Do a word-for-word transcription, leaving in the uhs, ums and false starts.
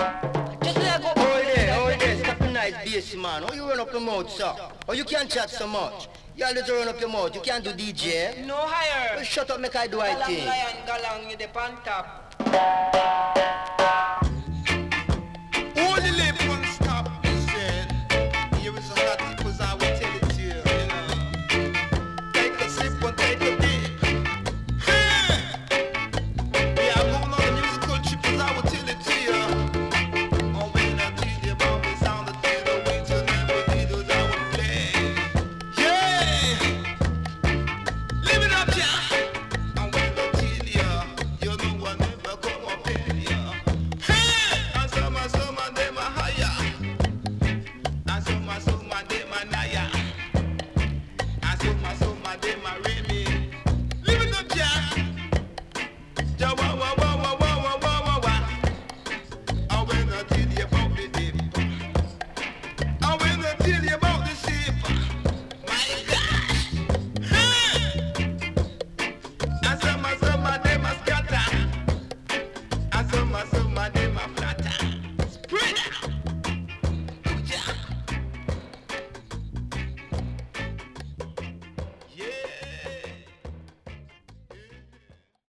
Just let go. Hold there, hold there. Stop the nice bass, man. Oh, you run up your mouth, sir. Oh, you can't chat so much. You always run up your mouth. You can't do D J. No higher. Well, shut up, make I do I Galang thing. lion, galang, you the pan top.